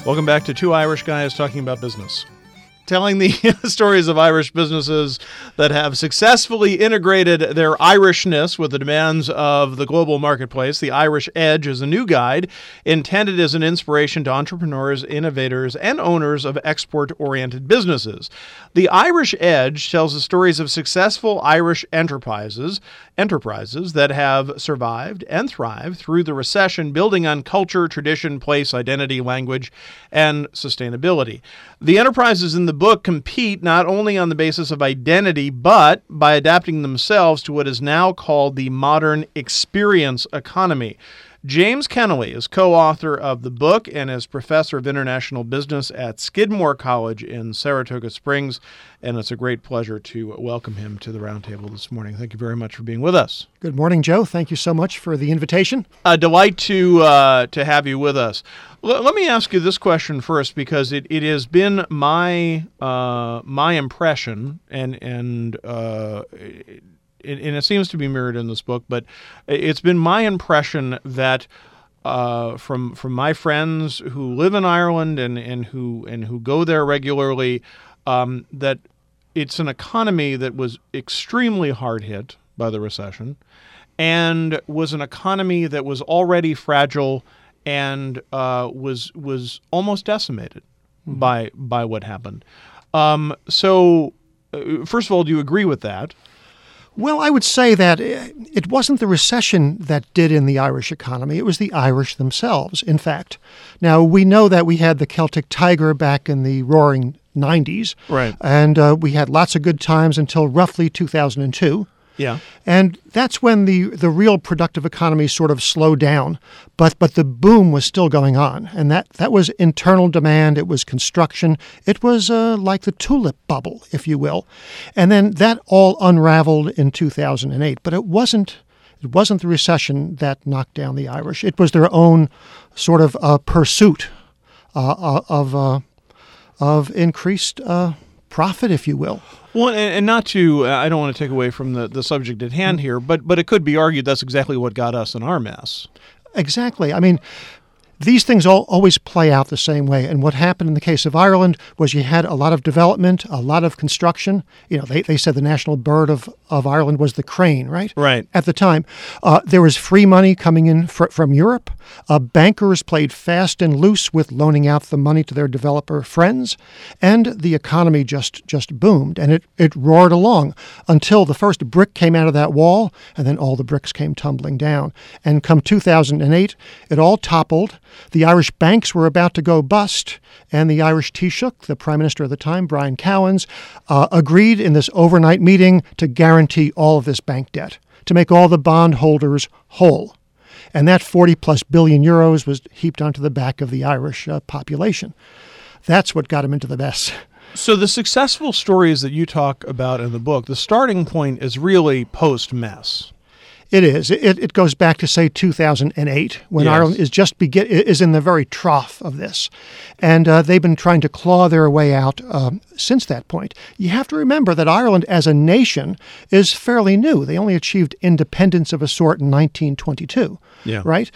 Welcome back to Two Irish Guys Talking About Business. Telling the stories of Irish businesses that have successfully integrated their Irishness with the demands of the global marketplace. The Irish Edge is a new guide intended as an inspiration to entrepreneurs, innovators, and owners of export-oriented businesses. The Irish Edge tells the stories of successful Irish enterprises that have survived and thrived through the recession, building on culture, tradition, place, identity, language, and sustainability. The enterprises in the book compete not only on the basis of identity, but by adapting themselves to what is now called the modern experience economy. James Kennelly is co-author of the book and is professor of international business at Skidmore College in Saratoga Springs, and it's a great pleasure to welcome him to the roundtable this morning. Thank you very much for being with us. Good morning, Joe. Thank you so much for the invitation. A delight to have you with us. Let me ask you this question first, because it has been my impression, and it seems to be mirrored in this book, but it's been my impression that from my friends who live in Ireland and who go there regularly, that it's an economy that was extremely hard hit by the recession, and was an economy that was already fragile and was almost decimated by what happened. So, first of all, do you agree with that? Well, I would say that it wasn't the recession that did in the Irish economy. It was the Irish themselves, in fact. Now, we know that we had the Celtic Tiger back in the roaring 90s. Right. And we had lots of good times until roughly 2002. Yeah. And that's when the real productive economy sort of slowed down. But the boom was still going on. And that was internal demand. It was construction. It was like the tulip bubble, if you will. And then that all unraveled in 2008. But it wasn't the recession that knocked down the Irish. It was their own sort of pursuit of increased profit, if you will. Well, and not to, I don't want to take away from the subject at hand here, but it could be argued that's exactly what got us in our mess. Exactly. I mean, these things always play out the same way. And what happened in the case of Ireland was you had a lot of development, a lot of construction. You know, they said the national bird of Ireland was the crane, right? Right. At the time. There was free money coming in from Europe. Bankers played fast and loose with loaning out the money to their developer friends. And the economy just boomed. And it roared along until the first brick came out of that wall, and then all the bricks came tumbling down. And come 2008, it all toppled. The Irish banks were about to go bust, and the Irish Taoiseach, the Prime Minister of the time, Brian Cowans, agreed in this overnight meeting to guarantee all of this bank debt, to make all the bondholders whole. And that 40-plus billion euros was heaped onto the back of the Irish population. That's what got him into the mess. So the successful stories that you talk about in the book, the starting point is really post-mess. It is. It goes back to, say, 2008, when Yes. Ireland is in the very trough of this. And they've been trying to claw their way out since that point. You have to remember that Ireland as a nation is fairly new. They only achieved independence of a sort in 1922, right?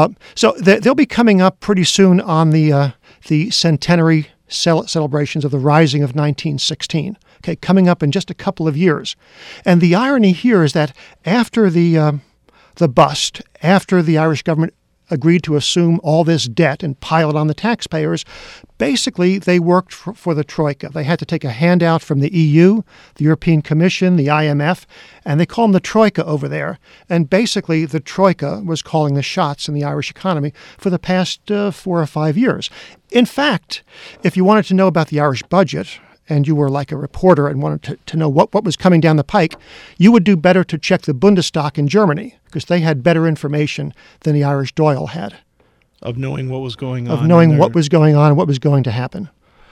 So they'll be coming up pretty soon on the centenary celebrations of the Rising of 1916. Okay, coming up in just a couple of years. And the irony here is that after the bust, after the Irish government agreed to assume all this debt and pile it on the taxpayers, basically they worked for the Troika. They had to take a handout from the EU, the European Commission, the IMF, and they call them the Troika over there. And basically the Troika was calling the shots in the Irish economy for the past 4 or 5 years. In fact, if you wanted to know about the Irish budget, and you were like a reporter and wanted to know what was coming down the pike, you would do better to check the Bundestag in Germany, because they had better information than the Irish Doyle had. Of knowing what was going on. Of knowing what was going on and what was going to happen.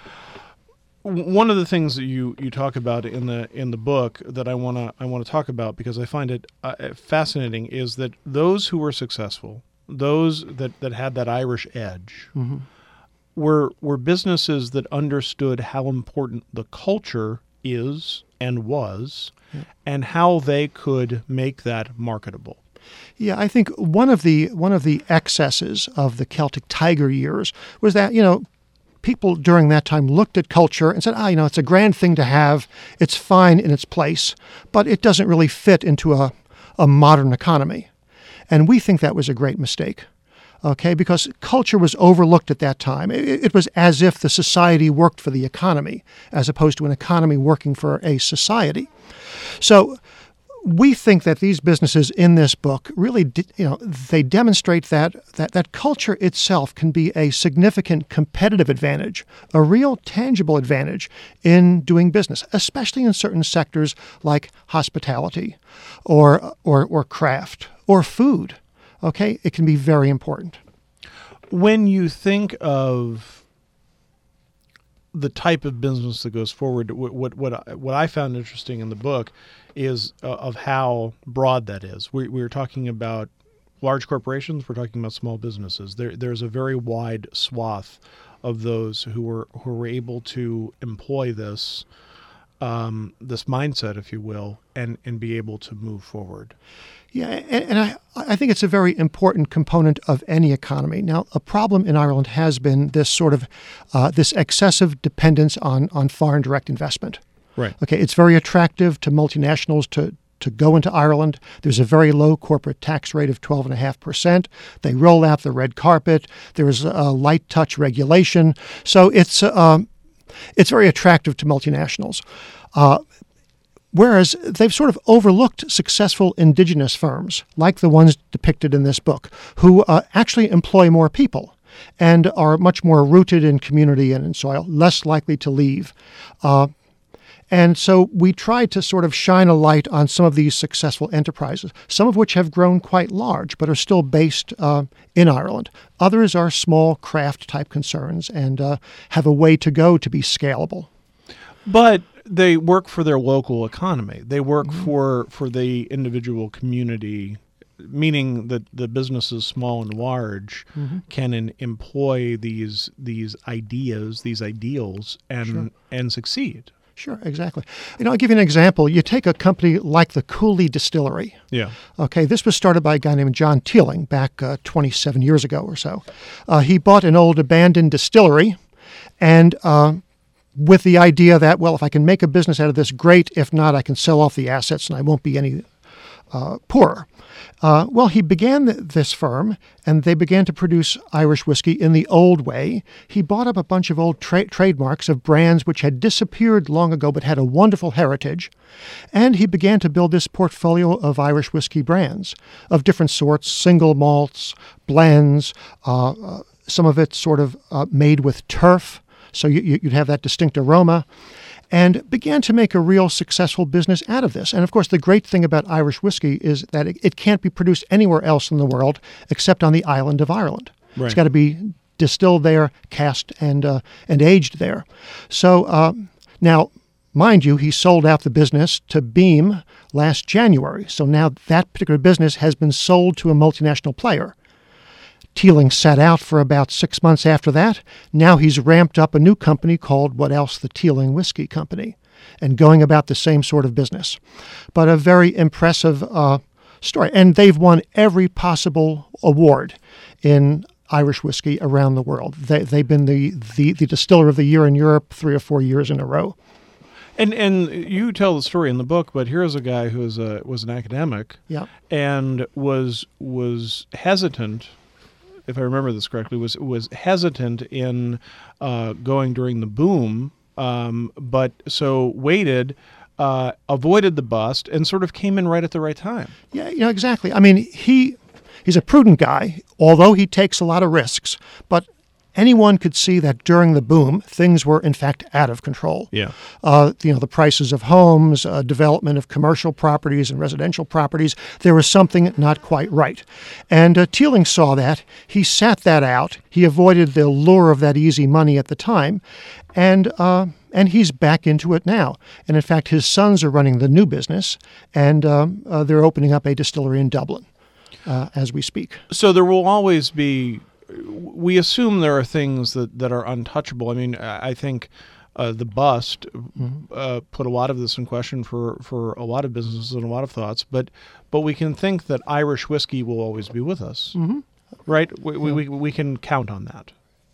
One of the things that you talk about in the book that I want to talk about, because I find it fascinating, is that those who were successful, those that had that Irish edge, Mm-hmm. were businesses that understood how important the culture is and was, and how they could make that marketable. Yeah, I think one of the excesses of the Celtic Tiger years was that, people during that time looked at culture and said, it's a grand thing to have. It's fine in its place, but it doesn't really fit into a modern economy. And we think that was a great mistake. Okay, because culture was overlooked at that time. It was as if the society worked for the economy, as opposed to an economy working for a society. So we think that these businesses in this book really, they demonstrate that culture itself can be a significant competitive advantage, a real tangible advantage in doing business, especially in certain sectors like hospitality or craft or food. Okay, it can be very important. When you think of the type of business that goes forward, what I found interesting in the book is of how broad that is. We're talking about large corporations. We're talking about small businesses. There's a very wide swath of those who were able to employ this mindset, if you will, and be able to move forward. Yeah, and I think it's a very important component of any economy. Now, a problem in Ireland has been this sort of this excessive dependence on foreign direct investment. Right. Okay, it's very attractive to multinationals to go into Ireland. There's a very low corporate tax rate of 12.5%. They roll out the red carpet. There's a light touch regulation. So it's very attractive to multinationals. Whereas they've sort of overlooked successful indigenous firms, like the ones depicted in this book, who actually employ more people and are much more rooted in community and in soil, less likely to leave. And so we tried to sort of shine a light on some of these successful enterprises, some of which have grown quite large but are still based in Ireland. Others are small craft-type concerns and have a way to go to be scalable. But they work for their local economy. They work for the individual community, meaning that the businesses, small and large, can employ these ideas, these ideals, and succeed. Sure, exactly. I'll give you an example. You take a company like the Cooley Distillery. Yeah. Okay, this was started by a guy named John Teeling back 27 years ago or so. He bought an old abandoned distillery and with the idea that, well, if I can make a business out of this, great. If not, I can sell off the assets and I won't be any poorer. Well, he began this firm, and they began to produce Irish whiskey in the old way. He bought up a bunch of old trademarks of brands which had disappeared long ago but had a wonderful heritage, and he began to build this portfolio of Irish whiskey brands of different sorts, single malts, blends, some of it sort of made with turf, so you'd have that distinct aroma, and began to make a real successful business out of this. And of course, the great thing about Irish whiskey is that it can't be produced anywhere else in the world except on the island of Ireland. Right. It's got to be distilled there, cast, and aged there. So now, mind you, he sold out the business to Beam last January. So now that particular business has been sold to a multinational player. Teeling sat out for about 6 months after that. Now he's ramped up a new company called What Else? The Teeling Whiskey Company, and going about the same sort of business. But a very impressive story. And they've won every possible award in Irish whiskey around the world. They've been the distiller of the year in Europe 3 or 4 years in a row. And you tell the story in the book, but here's a guy who was an academic, and was hesitant, if I remember this correctly, was hesitant in going during the boom, but so waited, avoided the bust, and sort of came in right at the right time. Yeah, exactly. I mean, he's a prudent guy, although he takes a lot of risks, but anyone could see that during the boom, things were in fact out of control. Yeah. The prices of homes, development of commercial properties and residential properties, there was something not quite right. And Teeling saw that. He sat that out. He avoided the lure of that easy money at the time. And he's back into it now. And in fact, his sons are running the new business, and they're opening up a distillery in Dublin as we speak. So there will always be... We assume there are things that are untouchable. I mean, I think the bust put a lot of this in question for a lot of businesses and a lot of thoughts. But we can think that Irish whiskey will always be with us, right? We can count on that.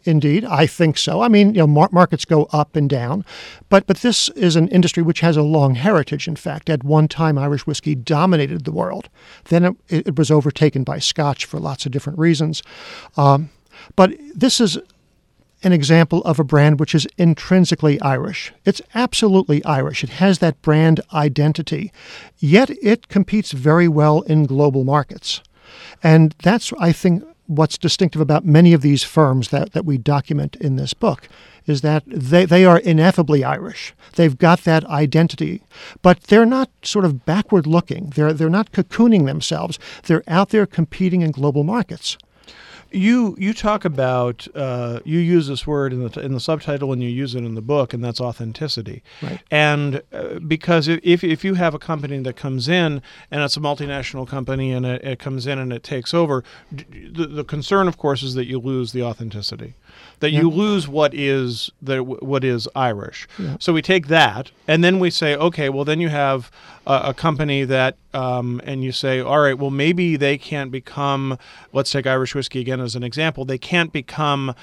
Indeed, I think so. I mean, markets go up and down, but this is an industry which has a long heritage. In fact, at one time, Irish whiskey dominated the world. Then it was overtaken by Scotch for lots of different reasons. But this is an example of a brand which is intrinsically Irish. It's absolutely Irish. It has that brand identity, yet it competes very well in global markets. And that's, I think, what's distinctive about many of these firms that we document in this book is that they are ineffably Irish. They've got that identity, but they're not sort of backward looking. They're not cocooning themselves. They're out there competing in global markets. You talk about you use this word in the subtitle and you use it in the book, and that's authenticity. Right. And because if you have a company that comes in and it's a multinational company and it comes in and it takes over, the concern, of course, is that you lose the authenticity, that you lose what is Irish. Yeah. So we take that and then we say, okay, well then you have a company that and you say, all right, well maybe they can't become. Let's take Irish whiskey again as an example. They can't become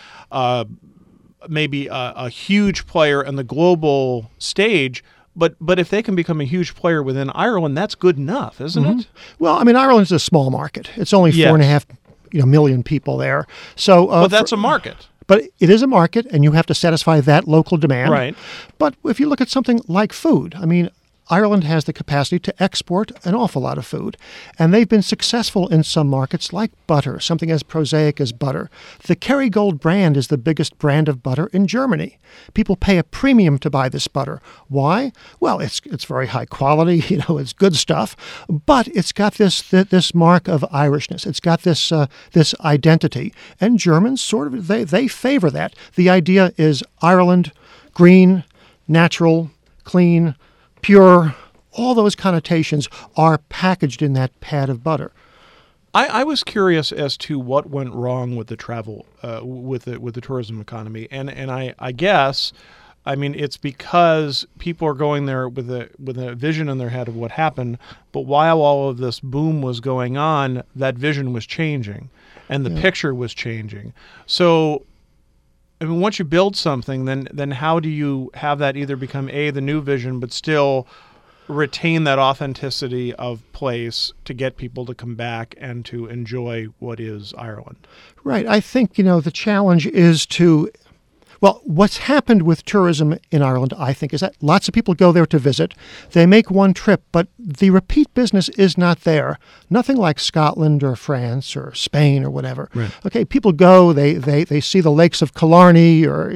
maybe a huge player in the global stage, but if they can become a huge player within Ireland, that's good enough, isn't it? Well, I mean, Ireland's a small market. It's only 4.5 million people there. So, but that's a market. But it is a market, and you have to satisfy that local demand. Right. But if you look at something like food, I mean, Ireland has the capacity to export an awful lot of food, and they've been successful in some markets like butter, something as prosaic as butter. The Kerrygold brand is the biggest brand of butter in Germany. People pay a premium to buy this butter. Why? Well, it's very high quality, it's good stuff, but it's got this mark of Irishness. It's got this identity, and Germans sort of they favor that. The idea is Ireland, green, natural, clean, pure, all those connotations are packaged in that pad of butter. I was curious as to what went wrong with the travel, with the tourism economy, and I guess, I mean, it's because people are going there with a vision in their head of what happened, but while all of this boom was going on, that vision was changing, and the picture was changing. So, I mean, once you build something, then how do you have that either become the new vision, but still retain that authenticity of place to get people to come back and to enjoy what is Ireland? Right. I think, the challenge is what's happened with tourism in Ireland, I think, is that lots of people go there to visit. They make one trip, but the repeat business is not there. Nothing like Scotland or France or Spain or whatever. Right. Okay, people go, they see the lakes of Killarney or,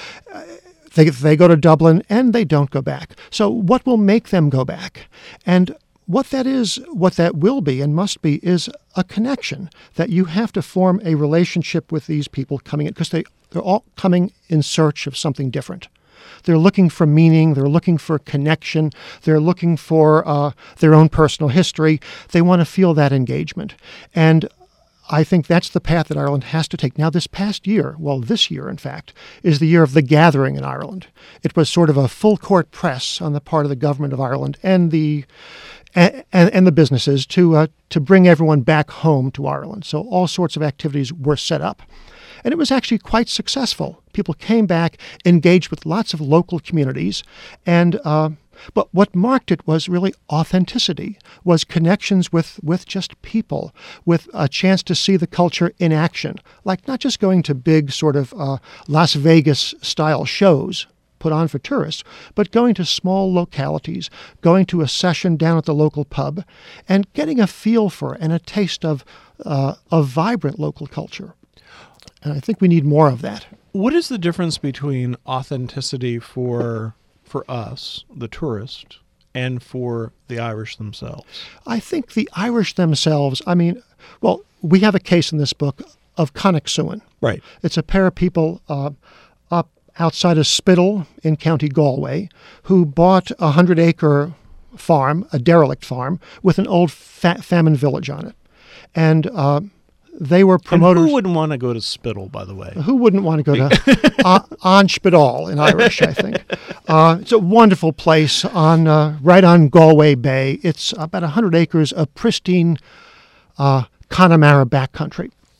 they go to Dublin and they don't go back. So what will make them go back? And what that will be and must be is a connection, that you have to form a relationship with these people coming in, because they're all coming in search of something different. They're looking for meaning. They're looking for connection. They're looking for their own personal history. They want to feel that engagement. And I think that's the path that Ireland has to take. Now, this year, in fact, is the year of the gathering in Ireland. It was sort of a full-court press on the part of the government of Ireland and the businesses to bring everyone back home to Ireland. So all sorts of activities were set up. And it was actually quite successful. People came back, engaged with lots of local communities, and but what marked it was really authenticity, was connections with just people, with a chance to see the culture in action, like not just going to big sort of Las Vegas-style shows put on for tourists, but going to small localities, going to a session down at the local pub, and getting a feel for and a taste of vibrant local culture. And I think we need more of that. What is the difference between authenticity for us, the tourist, and for the Irish themselves? I think the Irish themselves, we have a case in this book of Connacht-Suin. Right. It's a pair of people up outside of Spittal in County Galway who bought a 100-acre farm, a derelict farm, with an old famine village on it. And they were promoters. And who wouldn't want to go to Spittal, by the way? Who wouldn't want to go to An Spittal in Irish, I think. It's a wonderful place right on Galway Bay. It's about 100 acres of pristine Connemara backcountry.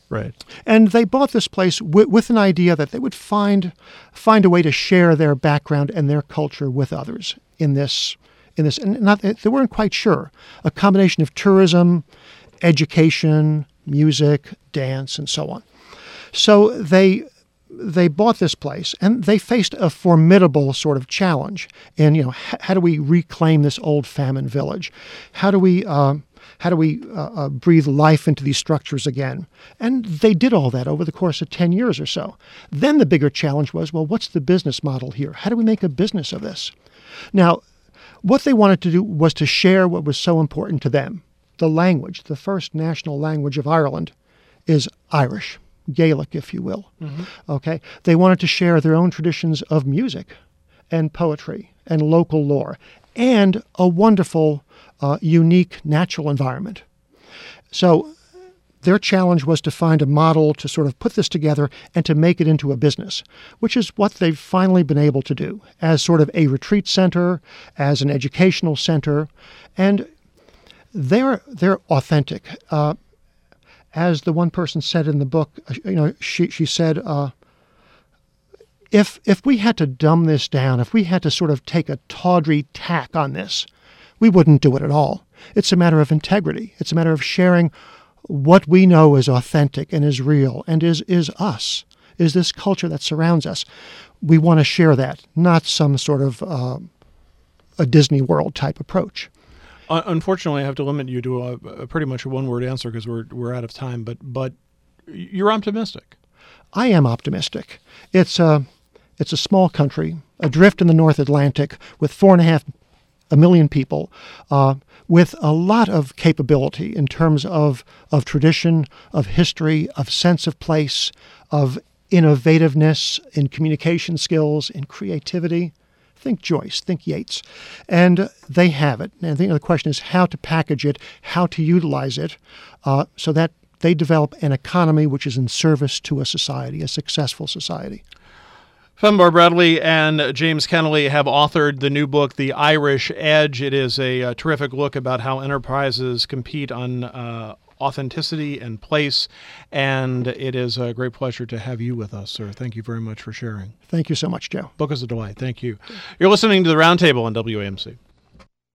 Right. And they bought this place with an idea that they would find a way to share their background and their culture with others in this. And they weren't quite sure. A combination of tourism, education, music, dance, and so on. So they bought this place, and they faced a formidable sort of challenge. And how do we reclaim this old famine village? How do we breathe life into these structures again? And they did all that over the course of 10 years or so. Then the bigger challenge was, well, what's the business model here? How do we make a business of this? Now, what they wanted to do was to share what was so important to them. The language, the first national language of Ireland, is Irish, Gaelic, if you will. Mm-hmm. Okay? They wanted to share their own traditions of music and poetry and local lore and a wonderful, unique natural environment. So their challenge was to find a model to sort of put this together and to make it into a business, which is what they've finally been able to do as sort of a retreat center, as an educational center, and they're authentic. As the one person said in the book, she said, if we had to dumb this down, if we had to sort of take a tawdry tack on this, we wouldn't do it at all. It's a matter of integrity. It's a matter of sharing what we know is authentic and is real and is us, is this culture that surrounds us. We want to share that, not some sort of a Disney World type approach. Unfortunately, I have to limit you to a pretty much a one-word answer because we're out of time. But you're optimistic. I am optimistic. It's a small country, adrift in the North Atlantic, with 4.5 million people, with a lot of capability in terms of tradition, of history, of sense of place, of innovativeness in communication skills, in creativity. Think Joyce, think Yeats. And they have it. And I think the question is how to package it, how to utilize it, so that they develop an economy which is in service to a society, a successful society. Finbar Bradley and James Kennelly have authored the new book, The Irish Edge. It is a terrific look about how enterprises compete on authenticity and place, and it is a great pleasure to have you with us, sir. Thank you very much for sharing. Thank you so much, Joe. Book is a delight. Thank you. You're listening to The Roundtable on WAMC.